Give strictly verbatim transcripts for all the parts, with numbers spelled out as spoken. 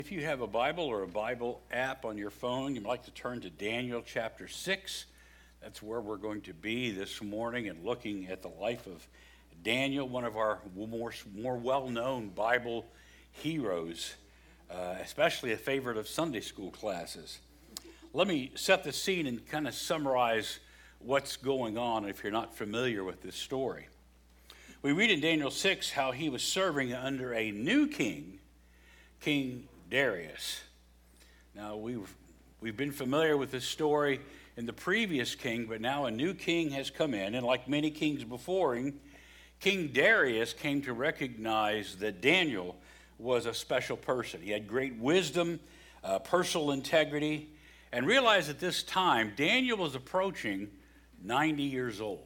If you have a Bible or a Bible app on your phone, you'd like to turn to Daniel chapter six. That's where we're going to be this morning and looking at the life of Daniel, one of our more, more well-known Bible heroes, uh, especially a favorite of Sunday school classes. Let me set the scene and kind of summarize what's going on if you're not familiar with this story. We read in Daniel six how he was serving under a new king, King Darius. Now, we've, we've been familiar with this story in the previous king, but now a new king has come in, and like many kings before him, King Darius came to recognize that Daniel was a special person. He had great wisdom, uh, personal integrity, and realized at this time Daniel was approaching ninety years old.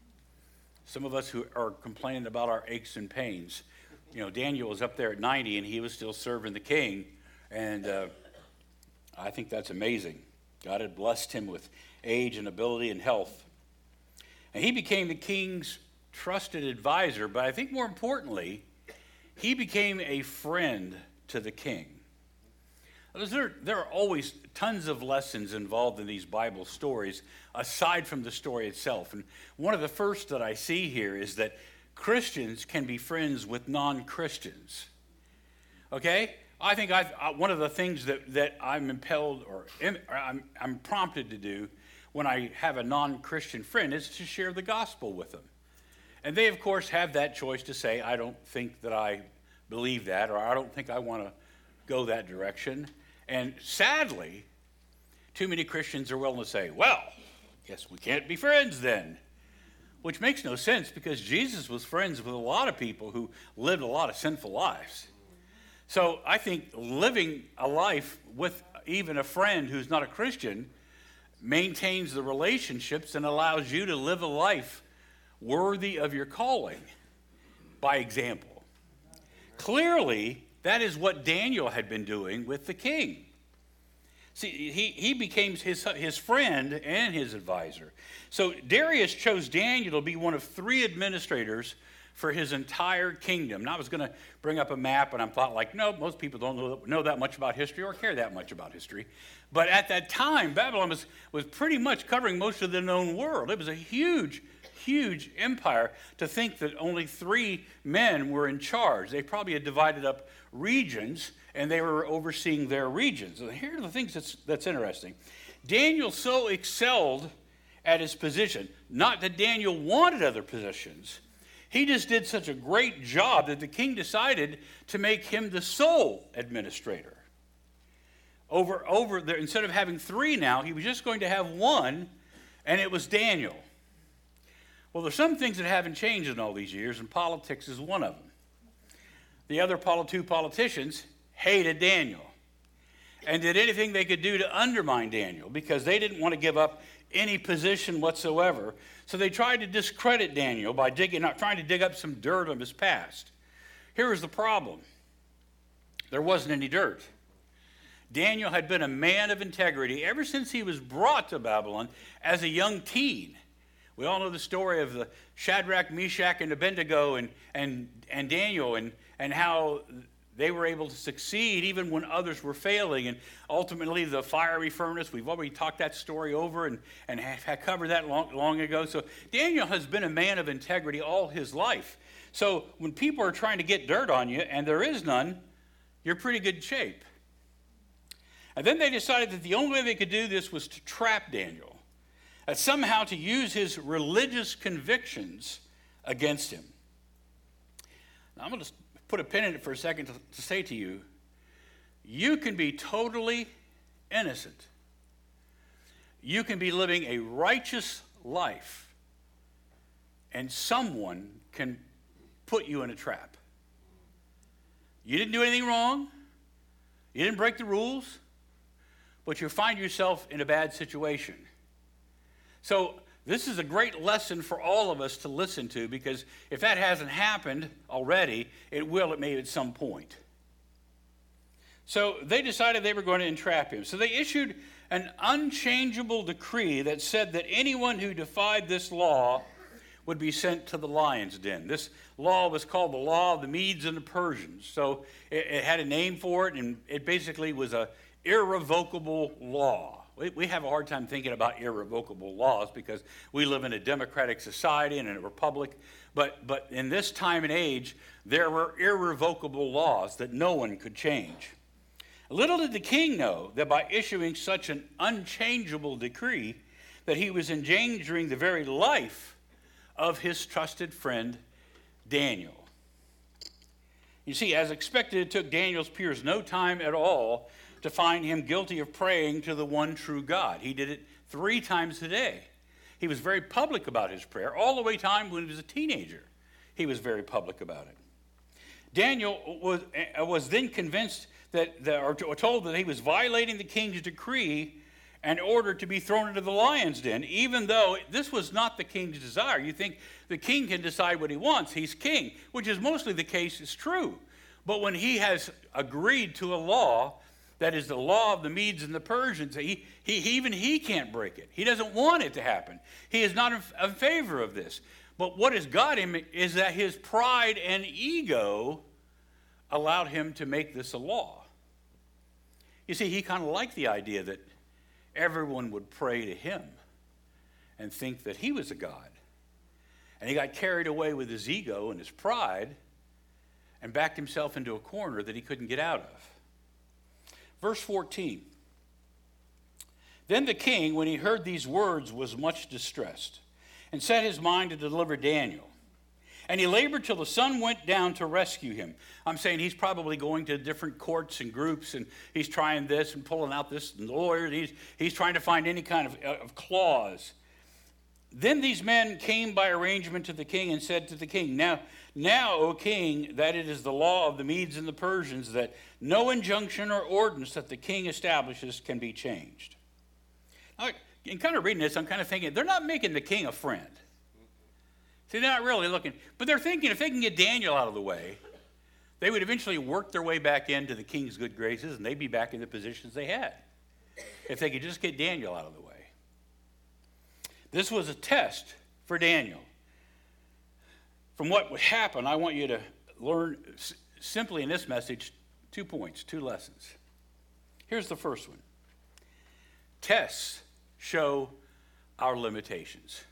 Some of us who are complaining about our aches and pains, you know, Daniel was up there at ninety and he was still serving the king, and uh, I think that's amazing. God had blessed him with age and ability and health. And he became the king's trusted advisor, but I think more importantly, he became a friend to the king. There, there are always tons of lessons involved in these Bible stories, aside from the story itself. And one of the first that I see here is that Christians can be friends with non-Christians. Okay? I think I've, I, one of the things that, that I'm impelled or, im, or I'm, I'm prompted to do when I have a non-Christian friend is to share the gospel with them. And they, of course, have that choice to say, I don't think that I believe that, or I don't think I want to go that direction. And sadly, too many Christians are willing to say, well, guess we can't be friends then. Which makes no sense because Jesus was friends with a lot of people who lived a lot of sinful lives. So I think living a life with even a friend who's not a Christian maintains the relationships and allows you to live a life worthy of your calling by example. Clearly, that is what Daniel had been doing with the king. See, he, he became his, his friend and his advisor. So Darius chose Daniel to be one of three administrators for his entire kingdom. Now I was going to bring up a map, and I thought, like, no, most people don't know, know that much about history or care that much about history. But at that time, Babylon was, was pretty much covering most of the known world. It was a huge, huge empire to think that only three men were in charge. They probably had divided up regions, and they were overseeing their regions. And here are the things that's, that's interesting. Daniel so excelled at his position, not that Daniel wanted other positions. He just did such a great job that the king decided to make him the sole administrator. Over, over there, instead of having three now, he was just going to have one, and it was Daniel. Well, there's some things that haven't changed in all these years, and politics is one of them. The other two politicians hated Daniel and did anything they could do to undermine Daniel because they didn't want to give up any position whatsoever. So they tried to discredit Daniel by digging up, trying to dig up some dirt on his past. Here was the problem. There wasn't any dirt. Daniel had been a man of integrity ever since he was brought to Babylon as a young teen. We all know the story of the Shadrach, Meshach, and Abednego and, and, and Daniel and, and how they were able to succeed even when others were failing. And ultimately, the fiery furnace, we've already talked that story over and, and have covered that long, long ago. So Daniel has been a man of integrity all his life. So when people are trying to get dirt on you, and there is none, you're pretty good shape. And then they decided that the only way they could do this was to trap Daniel, uh, somehow to use his religious convictions against him. Now, I'm going to put a pin in it for a second to, to say to you, you can be totally innocent. You can be living a righteous life, and someone can put you in a trap. You didn't do anything wrong. You didn't break the rules, but you find yourself in a bad situation. So this is a great lesson for all of us to listen to, because if that hasn't happened already, it will at maybe at some point. So they decided they were going to entrap him. So they issued an unchangeable decree that said that anyone who defied this law would be sent to the lion's den. This law was called the Law of the Medes and the Persians. So it, it had a name for it, and it basically was a irrevocable law. We, we have a hard time thinking about irrevocable laws because we live in a democratic society and in a republic. But, but in this time and age, there were irrevocable laws that no one could change. Little did the king know that by issuing such an unchangeable decree, that he was endangering the very life of his trusted friend Daniel. You see, as expected, it took Daniel's peers no time at all to find him guilty of praying to the one true God. He did it three times a day. He was very public about his prayer, all the way time when he was a teenager. He was very public about it. Daniel was, was then convinced that, that, or told that he was violating the king's decree and ordered to be thrown into the lion's den, even though this was not the king's desire. You think the king can decide what he wants. He's king, which is mostly the case, is true. But when he has agreed to a law that is the law of the Medes and the Persians, he, he, even he can't break it. He doesn't want it to happen. He is not in, in favor of this. But what has got him is that his pride and ego allowed him to make this a law. You see, he kind of liked the idea that everyone would pray to him and think that he was a god. And he got carried away with his ego and his pride and backed himself into a corner that he couldn't get out of. Verse fourteen. Then the king, when he heard these words, was much distressed and set his mind to deliver Daniel. And he labored till the sun went down to rescue him. I'm saying he's probably going to different courts and groups, and he's trying this and pulling out this lawyer. And he's, he's trying to find any kind of, of clause. Then these men came by arrangement to the king and said to the king, Now, now, O king, that it is the law of the Medes and the Persians that no injunction or ordinance that the king establishes can be changed. Now, in kind of reading this, I'm kind of thinking, they're not making the king a friend. See, they're not really looking, but they're thinking if they can get Daniel out of the way, they would eventually work their way back into the king's good graces, and they'd be back in the positions they had if they could just get Daniel out of the way. This was a test for Daniel. From what would happen, I want you to learn simply in this message two points, two lessons. Here's the first one. Tests show our limitations.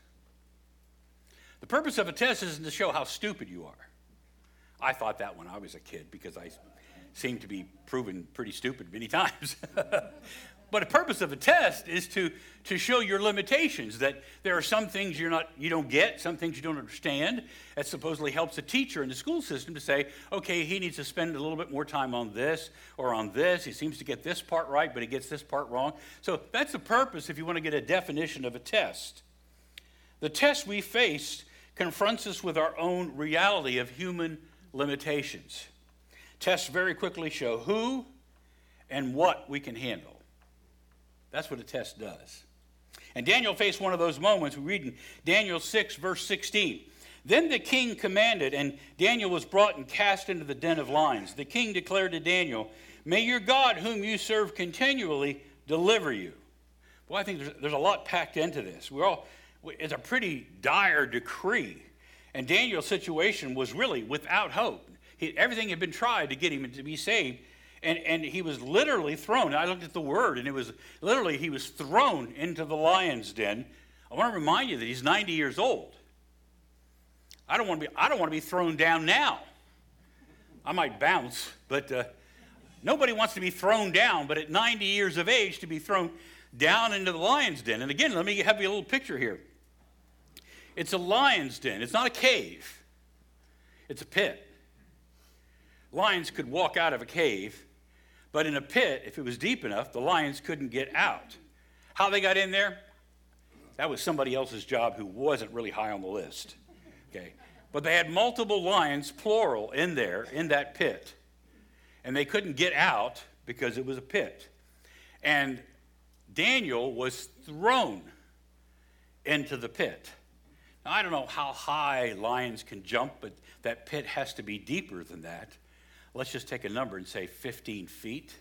The purpose of a test isn't to show how stupid you are. I thought that when I was a kid because I seemed to be proven pretty stupid many times. But the purpose of a test is to, to show your limitations, that there are some things you're not, you don't get, some things you don't understand. That supposedly helps a teacher in the school system to say, okay, he needs to spend a little bit more time on this or on this. He seems to get this part right, but he gets this part wrong. So that's the purpose if you want to get a definition of a test. The test we face confronts us with our own reality of human limitations. Tests very quickly show who and what we can handle. That's what a test does. And Daniel faced one of those moments. We read in Daniel six, verse sixteen. Then the king commanded, and Daniel was brought and cast into the den of lions. The king declared to Daniel, May your God, whom you serve continually, deliver you. Well, I think there's, there's a lot packed into this. We're all, it's a pretty dire decree. And Daniel's situation was really without hope. He, everything had been tried to get him to be saved. And, and he was literally thrown. I looked at the word, and it was literally he was thrown into the lion's den. I want to remind you that he's ninety years old. I don't want to be, I don't want to be thrown down now. I might bounce, but uh, nobody wants to be thrown down. But at ninety years of age, to be thrown down into the lion's den. And again, let me have you a little picture here. It's a lion's den. It's not a cave. It's a pit. Lions could walk out of a cave, but in a pit, if it was deep enough, the lions couldn't get out. How they got in there? That was somebody else's job who wasn't really high on the list. Okay, but they had multiple lions, plural, in there, in that pit. And they couldn't get out because it was a pit. And Daniel was thrown into the pit. Now, I don't know how high lions can jump, but that pit has to be deeper than that. Let's just take a number and say fifteen feet.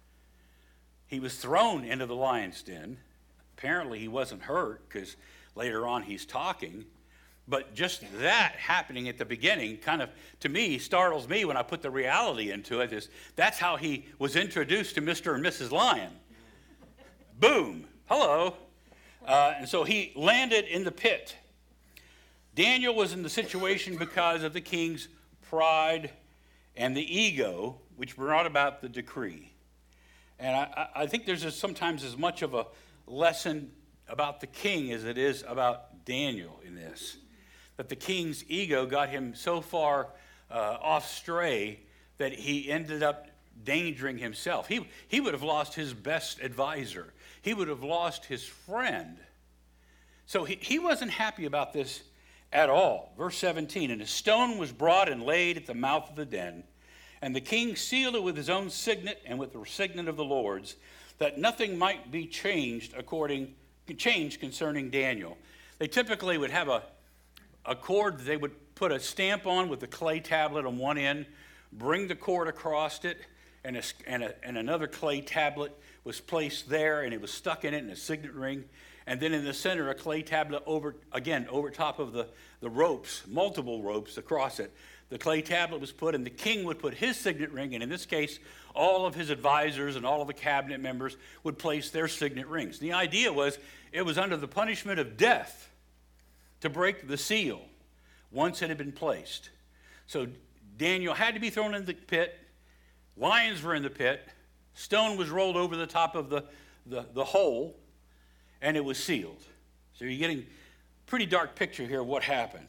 He was thrown into the lion's den. Apparently he wasn't hurt because later on he's talking. But just that happening at the beginning kind of, to me, startles me when I put the reality into it. Is that's how he was introduced to Mister and Missus Lion. Boom. Hello. Uh, and so he landed in the pit. Daniel was in the situation because of the king's pride and the ego, which brought about the decree. And I, I think there's just sometimes as much of a lesson about the king as it is about Daniel in this. That the king's ego got him so far uh, off stray that he ended up endangering himself. He, he would have lost his best advisor. He would have lost his friend. So he, he wasn't happy about this at all. Verse seventeen, and a stone was brought and laid at the mouth of the den, and the king sealed it with his own signet and with the signet of the Lord's, that nothing might be changed according changed concerning Daniel. They typically would have a, a cord that they would put a stamp on with the clay tablet on one end, bring the cord across it, and, a, and, a, and another clay tablet was placed there, and it was stuck in it in a signet ring. And then in the center, a clay tablet over, again, over top of the, the ropes, multiple ropes across it. The clay tablet was put, and the king would put his signet ring, and in this case, all of his advisors and all of the cabinet members would place their signet rings. The idea was it was under the punishment of death to break the seal once it had been placed. So Daniel had to be thrown in the pit. Lions were in the pit. Stone was rolled over the top of the, the, the hole, and it was sealed. So you're getting a pretty dark picture here of what happened.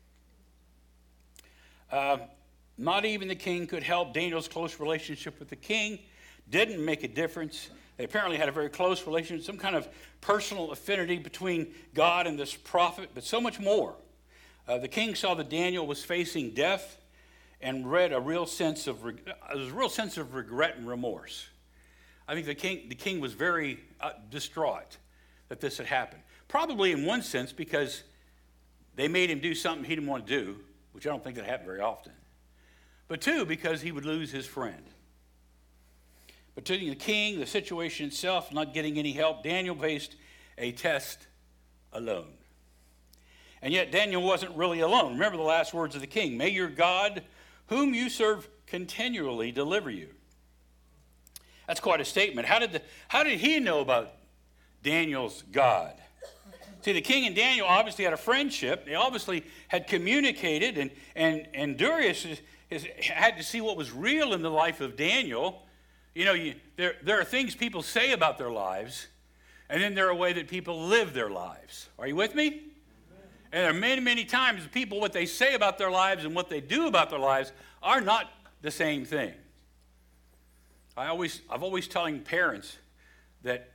Uh, not even the king could help. Daniel's close relationship with the king didn't make a difference. They apparently had a very close relationship, some kind of personal affinity between God and this prophet, but so much more. Uh, the king saw that Daniel was facing death and read a real sense of reg- a real sense of regret and remorse. I think the king the king was very uh, distraught that this had happened. Probably in one sense because they made him do something he didn't want to do, which I don't think that happened very often. But two, because he would lose his friend. But to the king, the situation itself, not getting any help, Daniel faced a test alone. And yet Daniel wasn't really alone. Remember the last words of the king, may your God, whom you serve continually, deliver you. That's quite a statement. How did, the, how did he know about Daniel's God? See, the king and Daniel obviously had a friendship. They obviously had communicated, and, and, and Darius is, is, had to see what was real in the life of Daniel. You know, you, there, there are things people say about their lives, and then there are a way that people live their lives. Are you with me? Amen. And there are many, many times people, what they say about their lives and what they do about their lives are not the same thing. I always, I've always telling parents that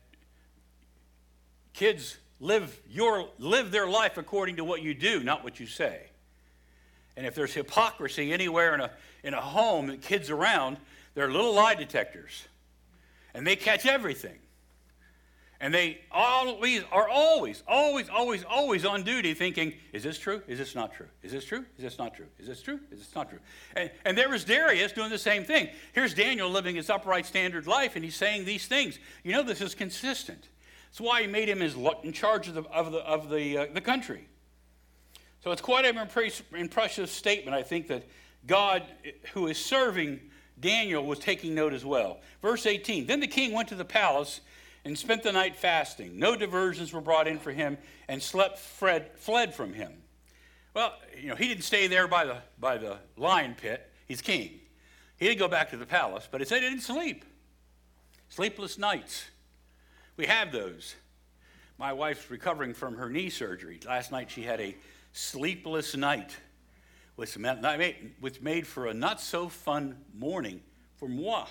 kids live your live their life according to what you do, not what you say. And if there's hypocrisy anywhere in a in a home that kids around, they're little lie detectors, and they catch everything. And they always are always, always, always, always on duty thinking, is this true? Is this not true? Is this true? Is this not true? Is this true? Is this not true? And, and there was Darius doing the same thing. Here's Daniel living his upright standard life, and he's saying these things. You know, this is consistent. That's why he made him his, in charge of the, of the, of the, uh, the country. So it's quite an impressive statement, I think, that God, who is serving Daniel, was taking note as well. Verse eighteen, then the king went to the palace and spent the night fasting. No diversions were brought in for him, and slept fled, fled from him. Well, you know, he didn't stay there by the, by the lion pit. He's king. He didn't go back to the palace, but it said he didn't sleep. Sleepless nights. We have those. My wife's recovering from her knee surgery. Last night she had a sleepless night, which made for a not-so-fun morning for moi.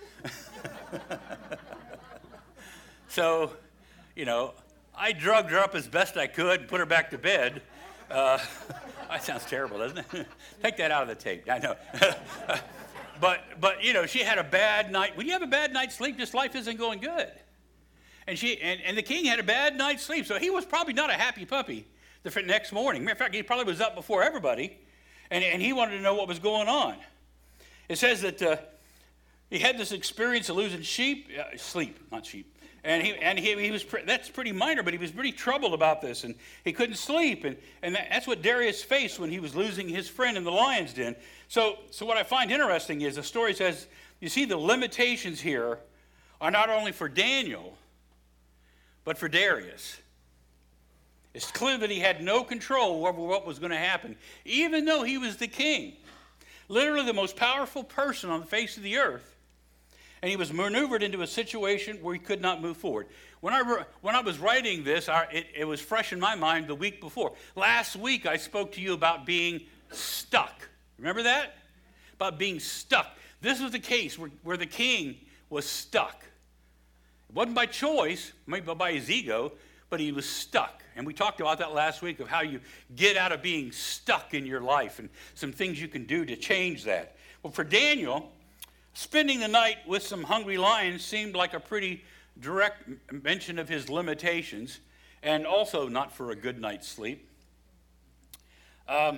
So, you know, I drugged her up as best I could and put her back to bed. Uh, that sounds terrible, doesn't it? Take that out of the tape. I know. but, but, you know, she had a bad night. When you have a bad night's sleep, just life isn't going good. And she and, and the king had a bad night's sleep, so he was probably not a happy puppy the next morning. Matter of fact, he probably was up before everybody, and, and he wanted to know what was going on. It says that uh, he had this experience of losing sheep, uh, sleep, not sheep, And he and he, he was pre- that's pretty minor, but he was pretty troubled about this, and he couldn't sleep, and and that, that's what Darius faced when he was losing his friend in the lion's den. So so what I find interesting is the story says, you see, the limitations here are not only for Daniel, but for Darius. It's clear that he had no control over what was going to happen, even though he was the king, literally the most powerful person on the face of the earth. And he was maneuvered into a situation where he could not move forward. When I, when I was writing this, I, it, it was fresh in my mind the week before. Last week, I spoke to you about being stuck. Remember that? About being stuck. This was the case where, where the king was stuck. It wasn't by choice, maybe by his ego, but he was stuck. And we talked about that last week, of how you get out of being stuck in your life and some things you can do to change that. Well, for Daniel, spending the night with some hungry lions seemed like a pretty direct mention of his limitations, and also not for a good night's sleep. Um,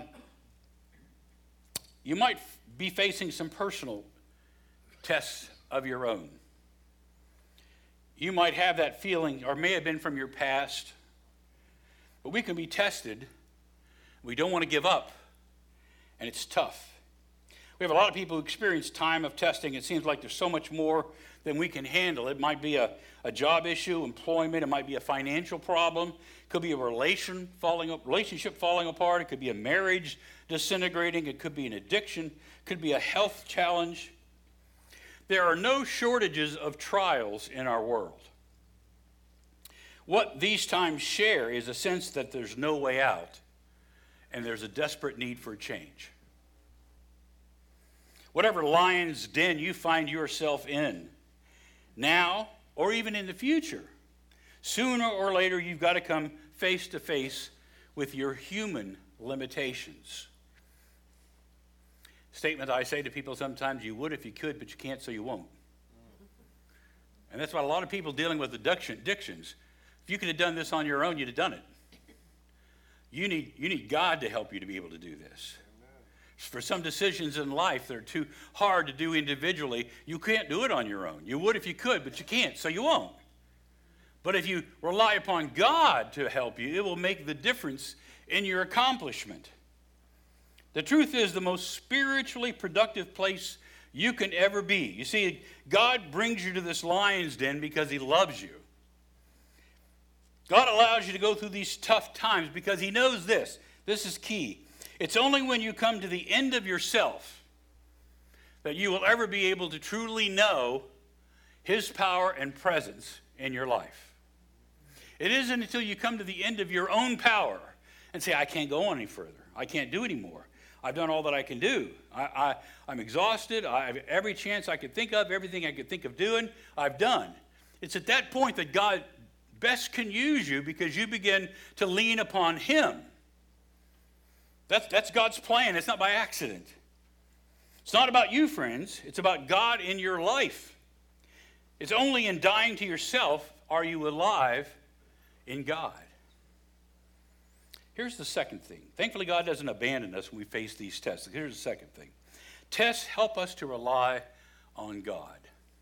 you might be facing some personal tests of your own. You might have that feeling, or may have been from your past, but we can be tested. We don't want to give up, and it's tough. We have a lot of people who experience time of testing. It seems like there's so much more than we can handle. It might be a, a job issue, employment. It might be a financial problem. It could be a relation falling, relationship falling apart. It could be a marriage disintegrating. It could be an addiction. It could be a health challenge. There are no shortages of trials in our world. What these times share is a sense that there's no way out, and there's a desperate need for change. Whatever lion's den you find yourself in, now or even in the future, sooner or later you've got to come face to face with your human limitations. Statement I say to people sometimes: you would if you could, but you can't, so you won't. And that's why a lot of people dealing with addiction, addictions, if you could have done this on your own, you'd have done it. You need, you need God to help you to be able to do this. For some decisions in life that are too hard to do individually, you can't do it on your own. You would if you could, but you can't, so you won't. But if you rely upon God to help you, it will make the difference in your accomplishment. The truth is, the most spiritually productive place you can ever be. You see, God brings you to this lion's den because he loves you. God allows you to go through these tough times because he knows this. This is key. It's only when you come to the end of yourself that you will ever be able to truly know his power and presence in your life. It isn't until you come to the end of your own power and say, I can't go on any further. I can't do anymore. I've done all that I can do. I, I, I'm exhausted. I have every chance I could think of, everything I could think of doing, I've done. It's at that point that God best can use you, because you begin to lean upon him. That's, that's God's plan. It's not by accident. It's not about you, friends. It's about God in your life. It's only in dying to yourself are you alive in God. Here's the second thing. Thankfully, God doesn't abandon us when we face these tests. Here's the second thing. Tests help us to rely on God.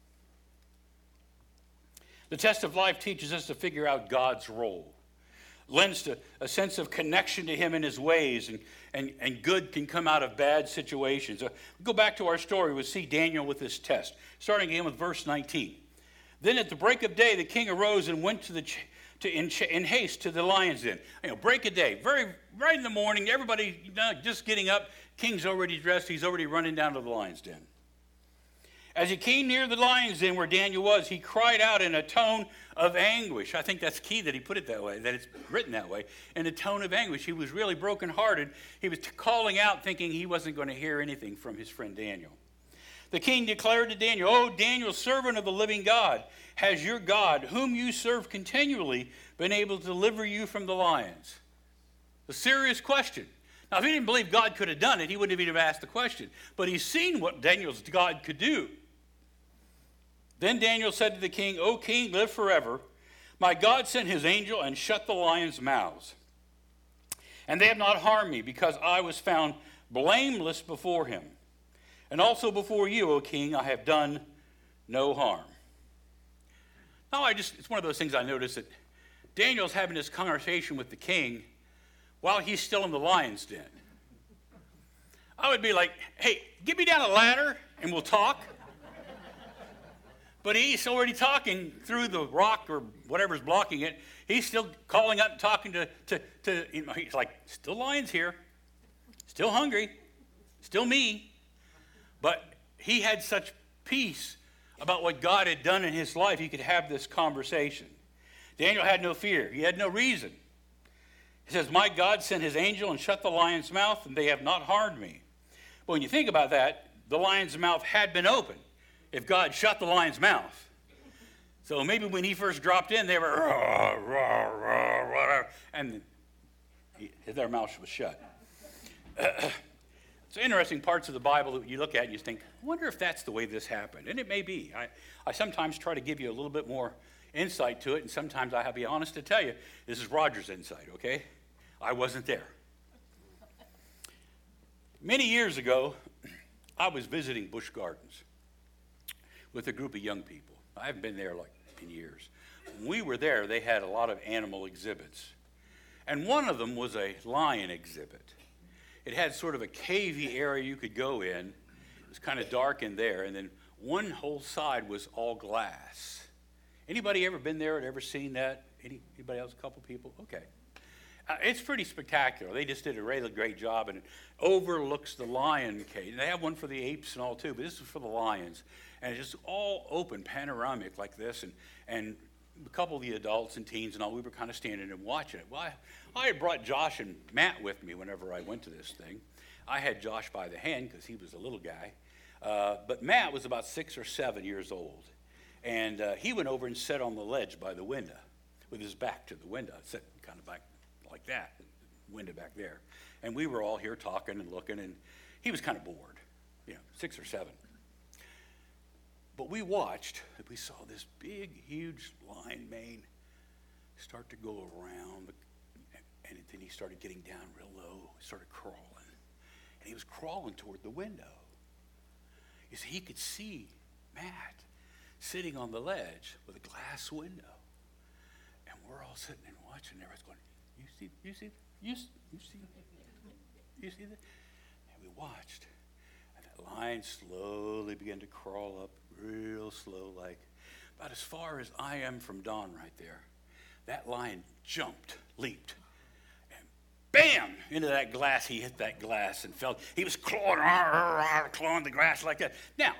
The test of life teaches us to figure out God's role. Lends to a sense of connection to him and his ways, and, and, and good can come out of bad situations. Uh, go back to our story. We'll see Daniel with this test, starting again with verse nineteen. Then at the break of day, the king arose and went to the ch- to in, ch- in haste to the lion's den. You know, break of day, very right in the morning. Everybody you know, just getting up. King's already dressed. He's already running down to the lion's den. As he came near the lion's den where Daniel was, he cried out in a tone of anguish. I think that's key that he put it that way, that it's written that way, in a tone of anguish. He was really brokenhearted. He was calling out, thinking he wasn't going to hear anything from his friend Daniel. The king declared to Daniel, "O Daniel, servant of the living God, has your God, whom you serve continually, been able to deliver you from the lions?" A serious question. Now, if he didn't believe God could have done it, he wouldn't have even asked the question. But he's seen what Daniel's God could do. Then Daniel said to the king, "O king, live forever. My God sent his angel and shut the lions' mouths. And they have not harmed me, because I was found blameless before him. And also before you, O king, I have done no harm." Oh, I just, it's one of those things I noticed that Daniel's having this conversation with the king while he's still in the lion's den. I would be like, hey, get me down a ladder and we'll talk. But he's already talking through the rock or whatever's blocking it. He's still calling up and talking to, to, to you know, he's like, still lions here, still hungry, still me. But he had such peace about what God had done in his life, he could have this conversation. Daniel had no fear. He had no reason. He says, my God sent his angel and shut the lion's mouth, and they have not harmed me. But when you think about that, the lion's mouth had been open if God shut the lion's mouth. So maybe when he first dropped in, they were, rah, rah, rah, rah, and he, their mouth was shut. It's interesting parts of the Bible that you look at and you think, I wonder if that's the way this happened. And it may be. I, I sometimes try to give you a little bit more insight to it, and sometimes I have to be honest to tell you, this is Roger's insight, okay? I wasn't there. Many years ago, I was visiting Busch Gardens with a group of young people. I haven't been there like in years. When we were there, they had a lot of animal exhibits. And one of them was a lion exhibit. It had sort of a cavey area you could go in. It was kind of dark in there, and then one whole side was all glass. Anybody ever been there or ever seen that? Any, anybody else? A couple people? Okay. Uh, it's pretty spectacular. They just did a really great job, and it overlooks the lion cage. And they have one for the apes and all too, but this is for the lions. And it's just all open, panoramic like this, and, and a couple of the adults and teens and all, we were kind of standing and watching it. Well, I, I had brought Josh and Matt with me whenever I went to this thing. I had Josh by the hand because he was a little guy. Uh, but Matt was about six or seven years old. And uh, he went over and sat on the ledge by the window with his back to the window, sat kind of back like that, window back there. And we were all here talking and looking, and he was kind of bored, you know, six or seven. But we watched, we saw this big, huge lion mane start to go around, and then he started getting down real low, started crawling. And he was crawling toward the window. You see, he could see Matt sitting on the ledge with a glass window. And we're all sitting and watching, and everyone's going, you see, you see, you see, you see, you see that? And we watched. And that lion slowly began to crawl up, real slow, like about as far as I am from Don right there. That lion jumped, leaped, and bam, into that glass. He hit that glass and fell. He was clawing, clawing the grass like that. Now,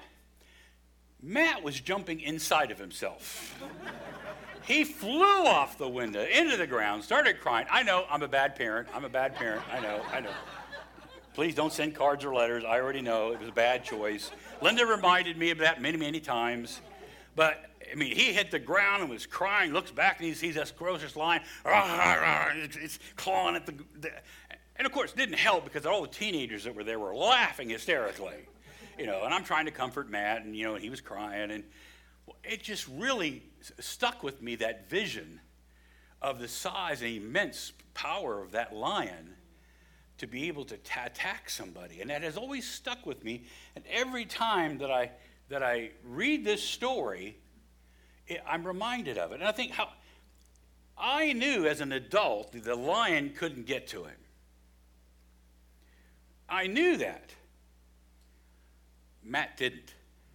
Matt was jumping inside of himself. He flew off the window into the ground, started crying. I know, I'm a bad parent. I'm a bad parent. I know, I know. Please don't send cards or letters. I already know it was a bad choice. Linda reminded me of that many, many times. But, I mean, he hit the ground and was crying, looks back, and he sees this ferocious lion. It's clawing at the, the... And, of course, it didn't help because all the teenagers that were there were laughing hysterically. You know, and I'm trying to comfort Matt, and, you know, he was crying. And it just really stuck with me, that vision of the size and immense power of that lion to be able to t- attack somebody. And that has always stuck with me. And every time that I that I read this story, it, I'm reminded of it. And I think how I knew as an adult that the lion couldn't get to him. I knew that. Matt didn't.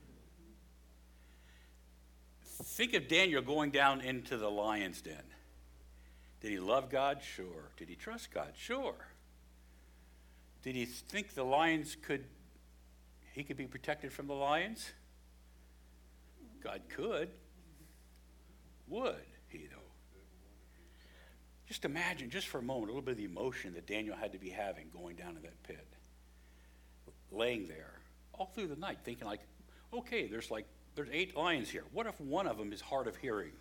Think of Daniel going down into the lion's den. Did he love God? Sure. Did he trust God? Sure. Did he think the lions could, he could be protected from the lions? God could. Would he, though? Just imagine, just for a moment, a little bit of the emotion that Daniel had to be having going down in that pit. Laying there all through the night thinking like, okay, there's like, there's eight lions here. What if one of them is hard of hearing?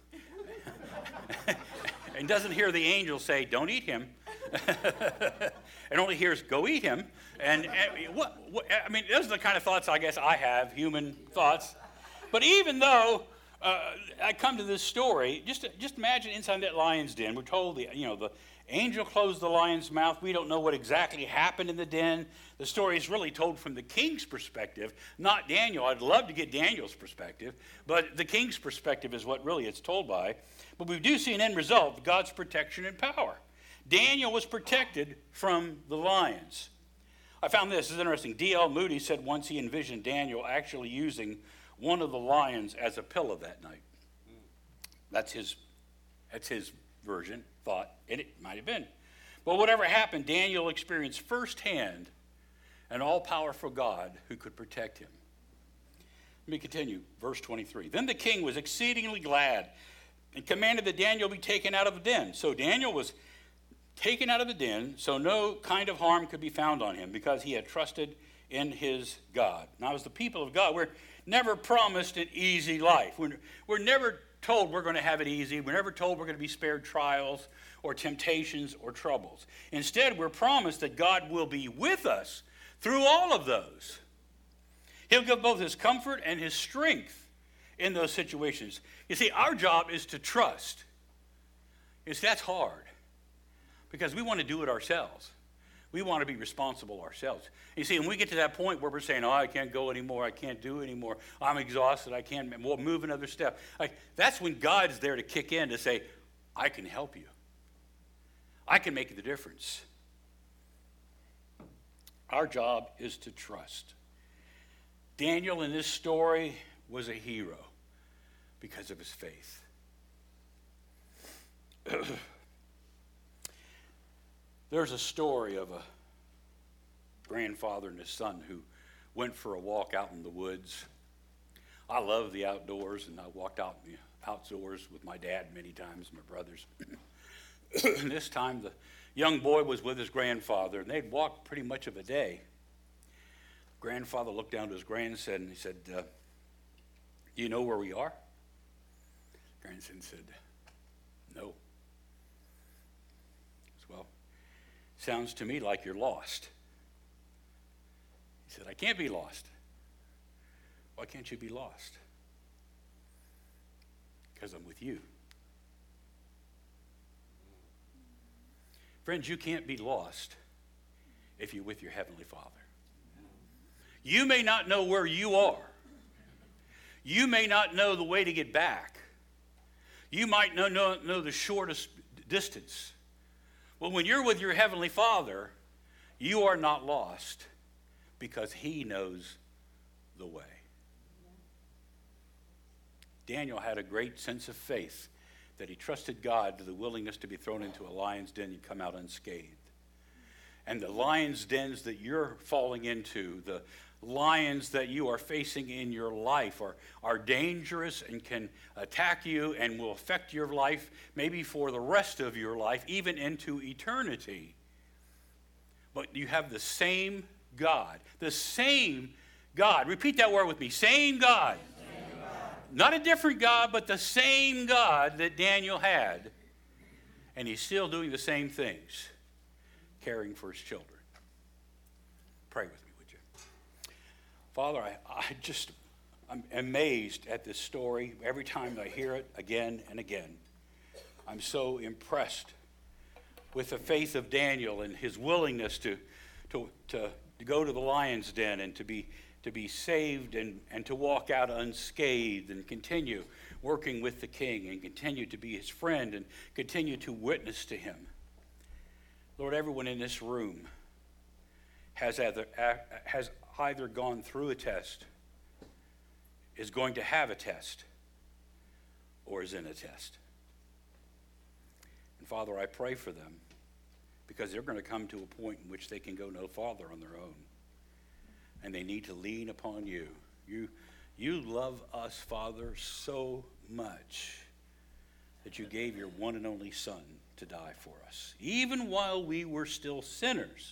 And doesn't hear the angel say, don't eat him. And only hears, go eat him. And, and what, what, I mean, those are the kind of thoughts I guess I have, human thoughts. But even though Uh, I come to this story, just, just imagine inside that lion's den. We're told, the, you know, the angel closed the lion's mouth. We don't know what exactly happened in the den. The story is really told from the king's perspective, not Daniel. I'd love to get Daniel's perspective, but the king's perspective is what really it's told by. But we do see an end result, God's protection and power. Daniel was protected from the lions. I found this, this is interesting. D L Moody said once he envisioned Daniel actually using one of the lions as a pillow that night. That's his, that's his version, thought, and it might have been. But whatever happened, Daniel experienced firsthand an all-powerful God who could protect him. Let me continue, verse twenty-three. Then the king was exceedingly glad and commanded that Daniel be taken out of the den. So Daniel was taken out of the den, so no kind of harm could be found on him because he had trusted in his God. Now, as the people of God, we're never promised an easy life. We're, we're never told we're going to have it easy. We're never told we're going to be spared trials or temptations or troubles. Instead, we're promised that God will be with us through all of those. He'll give both his comfort and his strength in those situations. You see, our job is to trust. You see, that's hard because we want to do it ourselves. We want to be responsible ourselves. You see, when we get to that point where we're saying, oh, I can't go anymore, I can't do anymore, I'm exhausted, I can't we'll move another step. Like, that's when God's there to kick in to say, I can help you. I can make the difference. Our job is to trust. Daniel in this story was a hero because of his faith. There's a story of a grandfather and his son who went for a walk out in the woods. I love the outdoors, and I walked out in the outdoors with my dad many times, my brothers. And this time the young boy was with his grandfather, and they'd walked pretty much of a day. Grandfather looked down to his grandson and he said, uh, do you know where we are? Grandson said, no. Well, sounds to me like you're lost. He said, I can't be lost. Why can't you be lost? Because I'm with you. Friends, you can't be lost if you're with your Heavenly Father. You may not know where you are. You may not know the way to get back. You might not know, know the shortest distance. Well, when you're with your Heavenly Father, you are not lost because He knows the way. Daniel had a great sense of faith that he trusted God to the willingness to be thrown into a lion's den and come out unscathed. And the lion's dens that you're falling into, the lions that you are facing in your life are, are dangerous and can attack you and will affect your life maybe for the rest of your life, even into eternity. But you have the same God, the same God. Repeat that word with me, same God. Same God. Not a different God, but the same God that Daniel had. And he's still doing the same things, caring for his children. Pray with me. Father, I, I just, I'm amazed at this story. Every time I hear it again and again, I'm so impressed with the faith of Daniel and his willingness to, to, to, to go to the lion's den and to be, to be saved and, and to walk out unscathed and continue working with the king and continue to be his friend and continue to witness to him. Lord, everyone in this room has either, has either gone through a test, is going to have a test, or is in a test. And Father, I pray for them because they're going to come to a point in which they can go no farther on their own. And they need to lean upon you. You, you love us, Father, so much that you gave your one and only Son to die for us. Even while we were still sinners,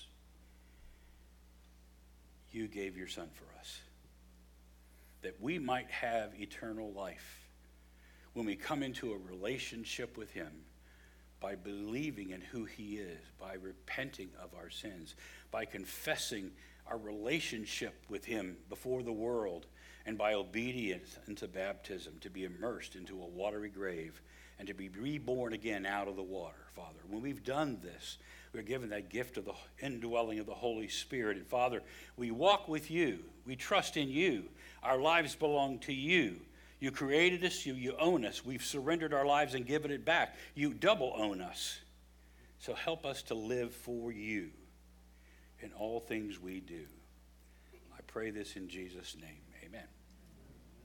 you gave your Son for us, that we might have eternal life when we come into a relationship with him by believing in who he is, by repenting of our sins, by confessing our relationship with him before the world, and by obedience into baptism, to be immersed into a watery grave and to be reborn again out of the water, Father. When we've done this, we're given that gift of the indwelling of the Holy Spirit. And Father, we walk with you. We trust in you. Our lives belong to you. You created us. You, you own us. We've surrendered our lives and given it back. You double own us. So help us to live for you in all things we do. I pray this in Jesus' name.